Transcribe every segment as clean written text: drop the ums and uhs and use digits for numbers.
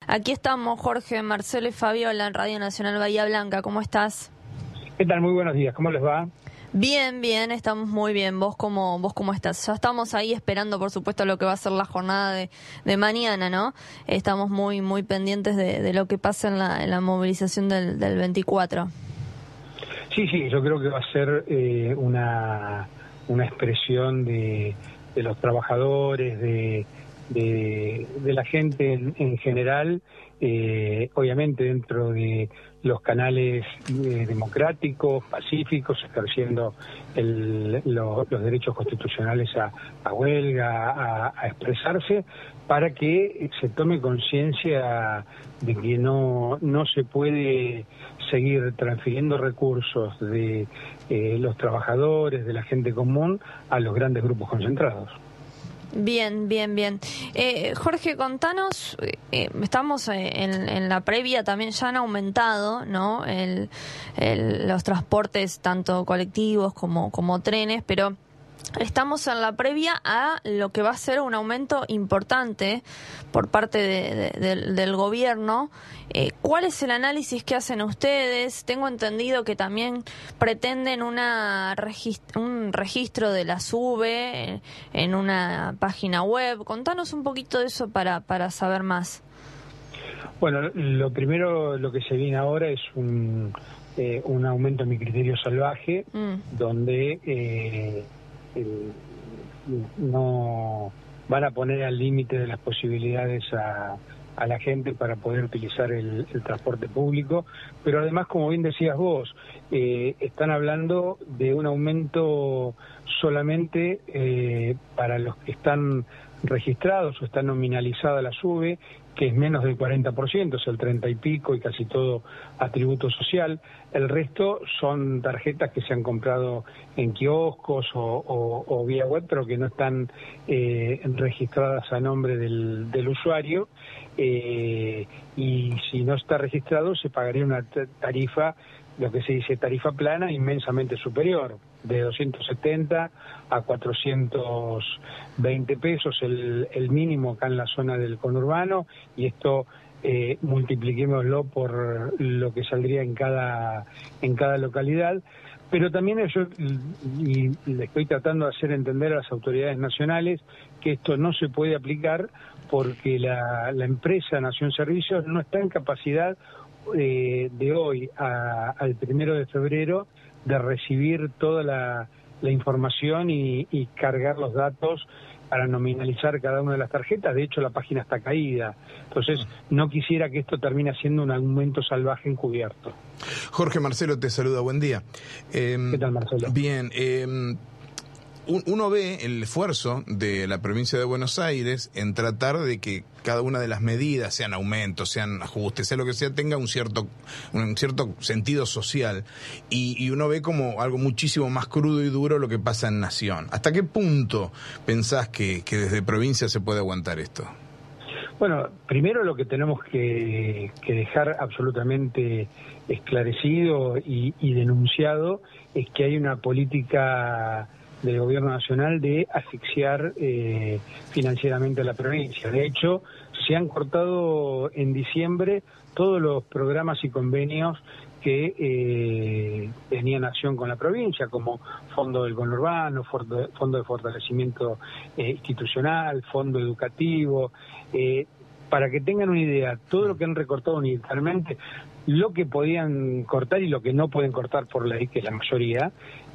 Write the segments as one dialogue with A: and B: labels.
A: Aquí estamos Jorge, Marcelo y Fabiola en Radio Nacional Bahía Blanca. ¿Cómo estás?
B: ¿Qué tal? Muy buenos días. ¿Cómo les va?
A: Bien, bien, estamos muy bien. ¿Vos cómo estás? Ya estamos ahí esperando, por supuesto, lo que va a ser la jornada de mañana, ¿no? Estamos muy pendientes de lo que pasa en la movilización del 24.
B: Sí, yo creo que va a ser una expresión de los trabajadores, de la gente en general, obviamente dentro de los canales democráticos, pacíficos, ejerciendo los derechos constitucionales a huelga, a expresarse, para que se tome conciencia de que no se puede seguir transfiriendo recursos de los trabajadores, de la gente común, a los grandes grupos concentrados.
A: Bien. Jorge, contanos, estamos en la previa, también ya han aumentado, ¿no? Los transportes, tanto colectivos como trenes, pero estamos en la previa a lo que va a ser un aumento importante por parte del gobierno. ¿Cuál es el análisis que hacen ustedes? Tengo entendido que también pretenden un registro de la SUBE en una página web. Contanos un poquito de eso para saber más.
B: Bueno, lo primero, lo que se viene ahora es un aumento en mi criterio salvaje, donde no van a poner al límite de las posibilidades a la gente para poder utilizar el transporte público, pero además, como bien decías vos, están hablando de un aumento solamente para los que están registrados o está nominalizada la SUBE, que es menos del 40%, es el 30 y pico y casi todo atributo social. El resto son tarjetas que se han comprado en kioscos o vía web, pero que no están registradas a nombre del usuario, y si no está registrado se pagaría una tarifa, lo que se dice tarifa plana, inmensamente superior, de 270 a 420 pesos el mínimo acá en la zona del conurbano, y esto multipliquémoslo por lo que saldría en cada localidad. Pero también yo le estoy tratando de hacer entender a las autoridades nacionales que esto no se puede aplicar porque la empresa Nación Servicios no está en capacidad de hoy al 1 de febrero de recibir toda la información y cargar los datos para nominalizar cada una de las tarjetas. De hecho, la página está caída. Entonces, no quisiera que esto termine siendo un aumento salvaje encubierto.
C: Jorge, Marcelo te saluda, buen día.
B: ¿Qué tal, Marcelo?
C: Bien, uno ve el esfuerzo de la provincia de Buenos Aires en tratar de que cada una de las medidas, sean aumentos, sean ajustes, sea lo que sea, tenga un cierto sentido social, y uno ve como algo muchísimo más crudo y duro lo que pasa en Nación. ¿Hasta qué punto pensás que desde provincia se puede aguantar esto?
B: Bueno, primero lo que tenemos que dejar absolutamente esclarecido y denunciado es que hay una política del gobierno nacional de asfixiar financieramente a la provincia. De hecho, se han cortado en diciembre todos los programas y convenios que tenían acción con la provincia, como Fondo del Conurbano, Fondo de Fortalecimiento Institucional, Fondo Educativo. Para que tengan una idea, todo lo que han recortado unilateralmente, lo que podían cortar y lo que no pueden cortar por ley, que es la mayoría,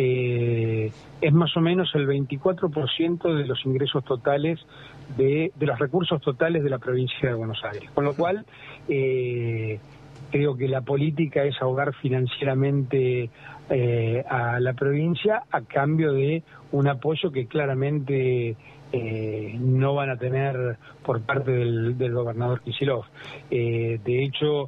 B: es más o menos el 24% de los ingresos totales, de los recursos totales de la provincia de Buenos Aires. Con lo cual, creo que la política es ahogar financieramente a la provincia a cambio de un apoyo que claramente no van a tener por parte del gobernador Kicillof. De hecho,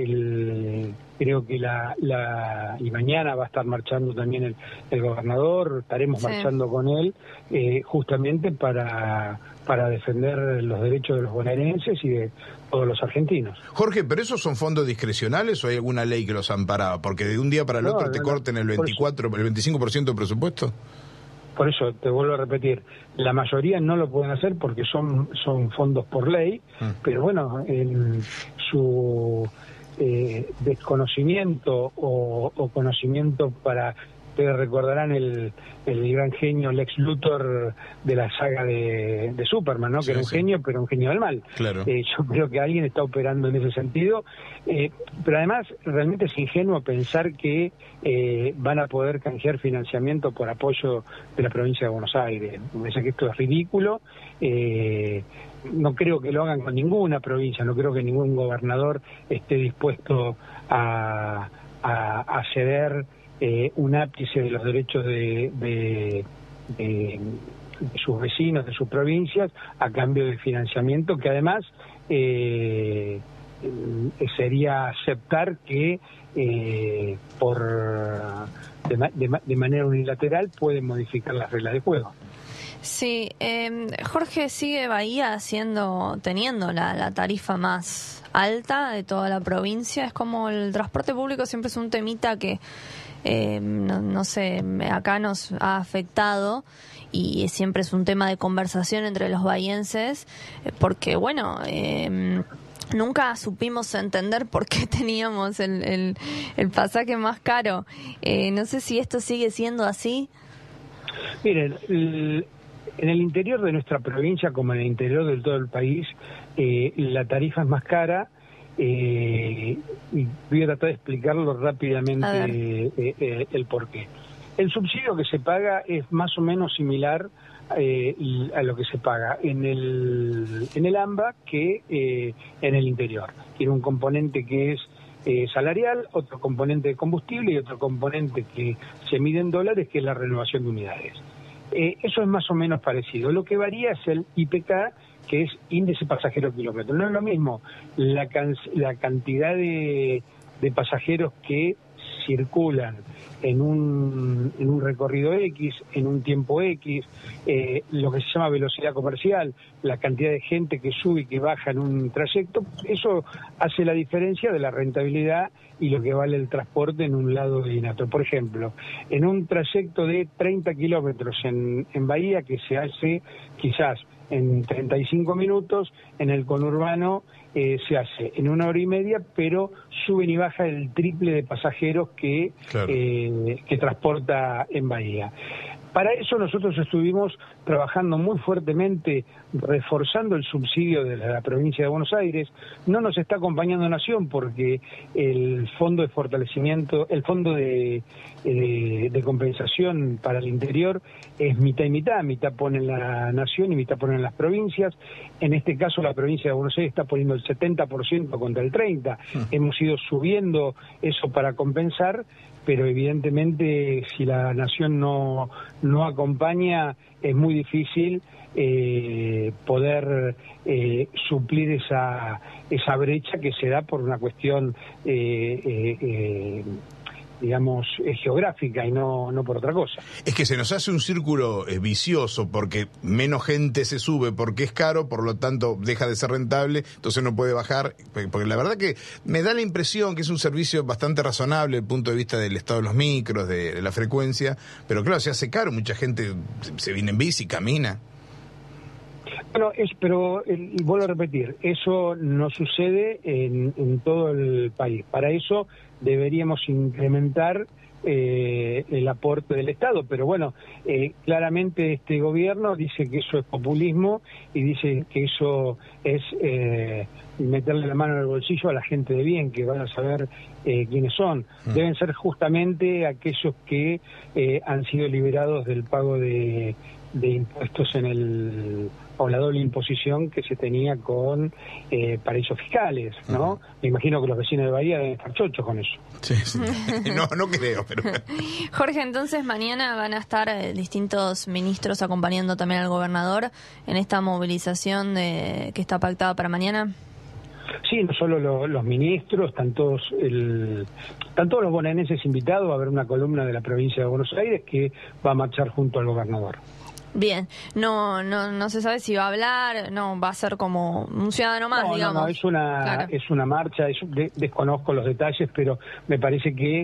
B: creo que y mañana va a estar marchando también el gobernador, estaremos marchando con él, justamente para defender los derechos de los bonaerenses y de todos los argentinos.
C: Jorge, ¿pero esos son fondos discrecionales o hay alguna ley que los amparaba? Porque de un día para el otro te corten el 25% del presupuesto.
B: por eso te vuelvo a repetir, la mayoría no lo pueden hacer porque son fondos por ley, pero bueno, en su desconocimiento o conocimiento para... Ustedes recordarán el gran genio Lex Luthor de la saga de Superman, ¿no? Que era un genio, pero un genio del mal.
C: Claro.
B: Yo creo que alguien está operando en ese sentido, pero además realmente es ingenuo pensar que van a poder canjear financiamiento por apoyo de la provincia de Buenos Aires. Me parece que esto es ridículo. No creo que lo hagan con ninguna provincia, no creo que ningún gobernador esté dispuesto a ceder un ápice de los derechos de sus vecinos, de sus provincias, a cambio de financiamiento, que además sería aceptar que de manera unilateral pueden modificar las reglas de juego.
A: Sí, Jorge, sigue Bahía teniendo la tarifa más alta de toda la provincia. Es como el transporte público siempre es un temita que no sé, acá nos ha afectado y siempre es un tema de conversación entre los bahienses, porque bueno, nunca supimos entender por qué teníamos el pasaje más caro. No sé si esto sigue siendo así.
B: Miren, en el interior de nuestra provincia, como en el interior de todo el país, la tarifa es más cara. Y voy a tratar de explicarlo rápidamente el porqué. El subsidio que se paga es más o menos similar a lo que se paga en el AMBA que en el interior. Tiene un componente que es salarial, otro componente de combustible y otro componente que se mide en dólares, que es la renovación de unidades. Eso es más o menos parecido. Lo que varía es el IPK, que es índice pasajero kilómetro. No es lo mismo la cantidad de pasajeros que circulan en un recorrido X, en un tiempo X, lo que se llama velocidad comercial, la cantidad de gente que sube y que baja en un trayecto. Eso hace la diferencia de la rentabilidad y lo que vale el transporte en un lado y en otro. Por ejemplo, en un trayecto de 30 kilómetros en Bahía, que se hace quizás en 35 minutos, en el conurbano se hace en 1 hora y media, pero suben y baja el triple de pasajeros que transporta en Bahía. Para eso nosotros estuvimos trabajando muy fuertemente, reforzando el subsidio de la provincia de Buenos Aires. No nos está acompañando Nación porque el fondo de fortalecimiento, el fondo de compensación para el interior es mitad y mitad pone la Nación y mitad ponen las provincias. En este caso la provincia de Buenos Aires está poniendo el 70% contra el 30%. Hemos ido subiendo eso para compensar, pero evidentemente si la Nación no acompaña es muy difícil poder suplir esa brecha que se da por una cuestión digamos, geográfica y no por otra cosa.
C: Es que se nos hace un círculo vicioso porque menos gente se sube porque es caro, por lo tanto deja de ser rentable, entonces no puede bajar, porque la verdad que me da la impresión que es un servicio bastante razonable desde el punto de vista del estado de los micros, de la frecuencia, pero claro, se hace caro, mucha gente se viene en bici, camina.
B: Bueno, pero vuelvo a repetir, eso no sucede en todo el país. Para eso deberíamos incrementar el aporte del Estado, pero bueno, claramente este gobierno dice que eso es populismo y dice que eso es meterle la mano en el bolsillo a la gente de bien, que van a saber quiénes son. Deben ser justamente aquellos que han sido liberados del pago de impuestos o la doble imposición que se tenía con paraísos fiscales, ¿no? Me imagino que los vecinos de Bahía deben estar chochos con eso.
C: Sí. No creo, pero...
A: Jorge, entonces mañana van a estar distintos ministros acompañando también al gobernador en esta movilización que está pactada para mañana.
B: Sí, no solo los ministros, están todos los bonaerenses invitados a ver una columna de la provincia de Buenos Aires que va a marchar junto al gobernador.
A: Bien, no se sabe si va a hablar, no, va a ser como un ciudadano más, digamos.
B: No, es una marcha, desconozco los detalles, pero me parece que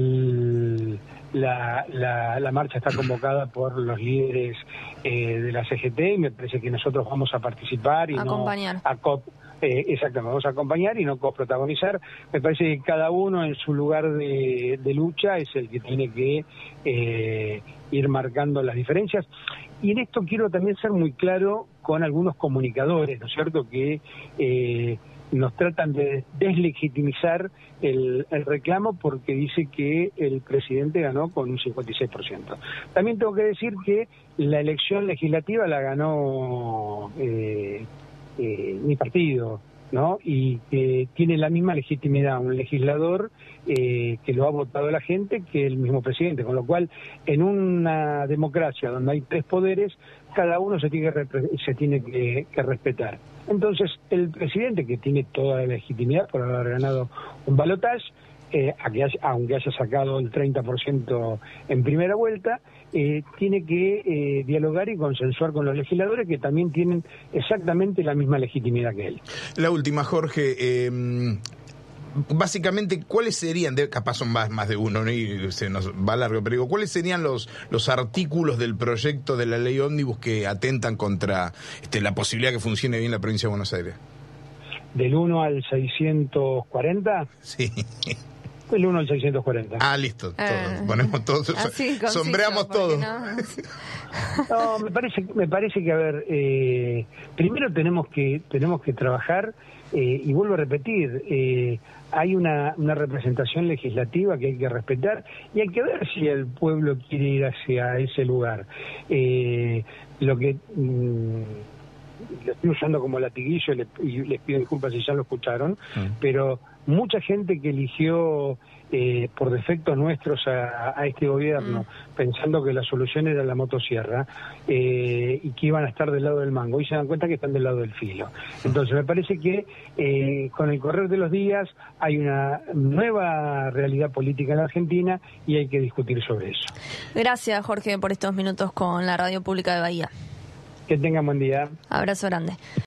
B: la marcha está convocada por los líderes de la CGT y me parece que nosotros vamos a participar y
A: acompañar.
B: Exactamente, vamos a acompañar y no coprotagonizar. Me parece que cada uno en su lugar de lucha es el que tiene que ir marcando las diferencias. Y en esto quiero también ser muy claro con algunos comunicadores, ¿no es cierto?, que nos tratan de deslegitimizar el reclamo porque dice que el presidente ganó con un 56%. También tengo que decir que la elección legislativa la ganó mi partido, ¿no? Y que tiene la misma legitimidad un legislador que lo ha votado la gente que el mismo presidente, con lo cual en una democracia donde hay 3 poderes, cada uno se tiene que respetar. Entonces el presidente, que tiene toda la legitimidad por haber ganado un balotaje, aunque haya sacado el 30% en primera vuelta, tiene que dialogar y consensuar con los legisladores que también tienen exactamente la misma legitimidad que él.
C: La última, Jorge, básicamente, ¿cuáles serían, capaz son más de uno, ¿no? Y se nos va largo, pero digo, ¿cuáles serían los artículos del proyecto de la ley ómnibus que atentan contra la posibilidad que funcione bien la provincia de Buenos Aires?
B: ¿Del 1 al 640?
C: Sí.
B: El 1 al 640.
C: Ah, listo, todos. Ponemos todos, sombreamos todos.
B: No, me parece que, a ver, primero tenemos que trabajar, y vuelvo a repetir, hay una representación legislativa que hay que respetar y hay que ver si el pueblo quiere ir hacia ese lugar. Lo que lo estoy usando como latiguillo y les pido disculpas si ya lo escucharon, pero mucha gente que eligió por defectos nuestros a este gobierno, pensando que la solución era la motosierra y que iban a estar del lado del mango, y se dan cuenta que están del lado del filo. Entonces me parece que con el correr de los días hay una nueva realidad política en la Argentina y hay que discutir sobre eso.
A: Gracias, Jorge, por estos minutos con la Radio Pública de Bahía.
B: Que tengan buen día.
A: Abrazo grande.